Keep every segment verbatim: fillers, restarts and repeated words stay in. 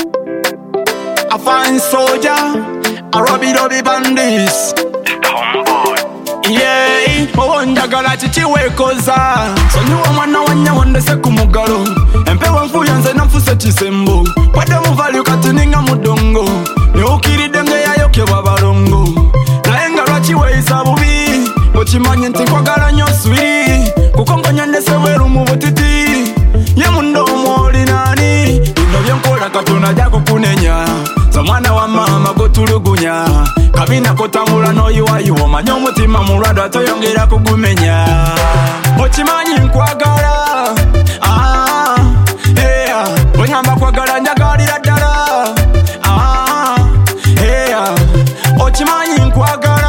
A fine soldier, a rubby-dubby bandits. Yeah, owonjagala chichiwekoza sonyiwa mwana wanya wandese kumugalo empewa nfuyanze nanfuse chisembo kwade muvali ukatininga mudongo niukiride nge yayokebwa balongo naye nga lwakiweisa bubi ngokimanye nti nkwagala nnyo swiri kukongonya ndese weru mu butiti ye mundomo oli nani bino byenkola katona jako kunenya za mwana wa mama gotulugunya kabina kotambula noyiwayiwa omanye omutima mulwadde toyongera kugumenya okimanyi nkwagala ah, yeah. Onyamba kwagala njagalira ddala ah, yeah. Okimanyi nkwagala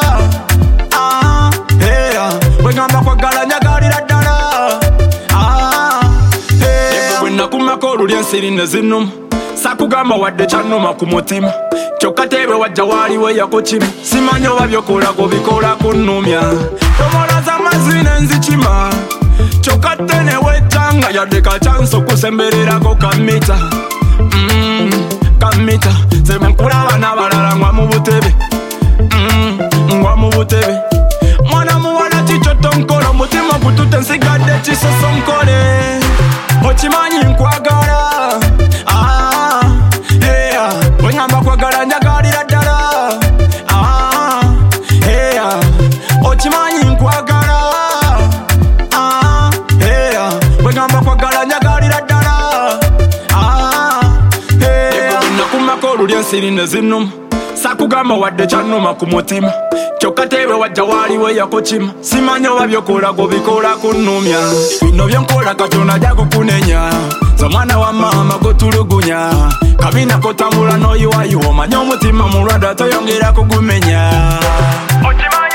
ah, yeah. Onyamba kwagala njagalira ddala ah, yeah. Bwe nakumako olulya ensiri ne zinnuma sakugamba wadde kyanuma ku mutima kyokka tebe wajja waaliwo yakukima simanyi oba byokolako bikola kunnumya tomola z'amazzi n'enzikima kyokka te ne wejjanga yadde kacyansi okusembererako kamita mm, kamita sebe nkulaba n'abalala ngwa mu butebe mm, ngwa mu butebe mwana muwala kikyo tonkola omutima gutute nsigadde kisosonkole okimanyi nkwagala ah, yeah. Onyamba kwagala njagalira ddala ah, yeah. Okimanyi nkwagala ah, yeah. Onyamba kwagala njagalira ddala ah, yeah. Nakumako olulya ensiri ne zinnuma sakugamba wadde kyanuma ku mutima kyokka tebe wajja waaliwo yakukima simanyi oba byokolako bikola kunnumya bino byenkola katona jako kunenya za mwana wa mama gotulugunya kabina kotambula noyiwayiwa omanye omutima mulwadde toyongera kugumenya.